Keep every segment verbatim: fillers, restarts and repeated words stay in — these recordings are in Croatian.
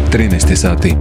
trinaest sati.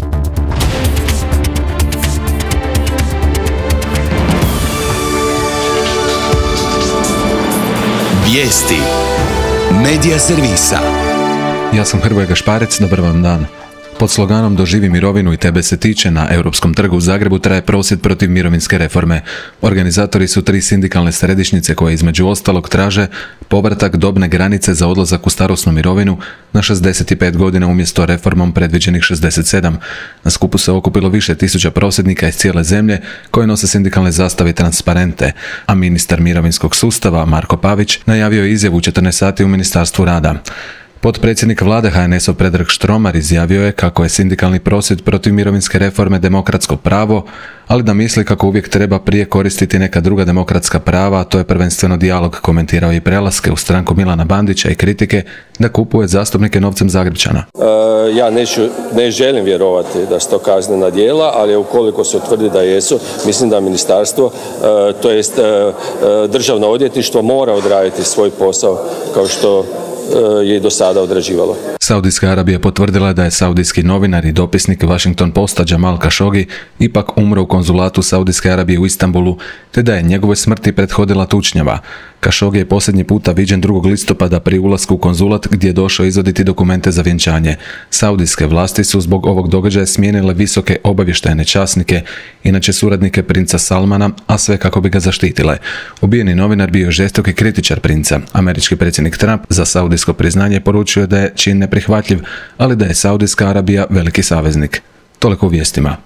Vijesti Medija servisa. Ja sam Hrvoje Gašparec, dobar vam dan. Pod sloganom Doživi mirovinu i tebe se tiče na Europskom trgu u Zagrebu traje prosvjed protiv mirovinske reforme. Organizatori su tri sindikalne središnjice koje između ostalog traže povratak dobne granice za odlazak u starosnu mirovinu na šezdeset pet godina umjesto reformom predviđenih šezdeset sedam. Na skupu se okupilo više tisuća prosvjednika iz cijele zemlje koje nose sindikalne zastave i transparente, a ministar mirovinskog sustava Marko Pavić najavio je izjavu u četrnaest sati u Ministarstvu rada. Potpredsjednik vlade H N S-ov Predrag Štromar izjavio je kako je sindikalni prosvjed protiv mirovinske reforme demokratsko pravo, ali da misli kako uvijek treba prije koristiti neka druga demokratska prava, a to je prvenstveno dijalog. Komentirao je i prelaske u stranku Milana Bandića i kritike da kupuje zastupnike novcem Zagrepčana. E, ja neću, ne želim vjerovati da su to kaznena djela, ali ukoliko se utvrdi da jesu, mislim da ministarstvo, e, to jest e, državno odvjetništvo mora odraditi svoj posao kao što je i do sada odrađivalo. Saudijska Arabija potvrdila da je saudijski novinar i dopisnik Washington Posta Jamal Khashoggi ipak umro u konzulatu Saudijske Arabije u Istanbulu, te da je njegovoj smrti prethodila tučnjava. Khashoggi je posljednji puta viđen drugog listopada pri ulasku u konzulat gdje je došao izvoditi dokumente za vjenčanje. Saudijske vlasti su zbog ovog događaja smijenile visoke obavještajne časnike, inače suradnike princa Salmana, a sve kako bi ga zaštitile. Ubijeni novinar bio je žestoki kritičar princa. Američki predsjednik Trump za saudijsko priznanje poručio da je čin neprihvatljiv, ali da je Saudijska Arabija veliki saveznik. Toliko u vijestima.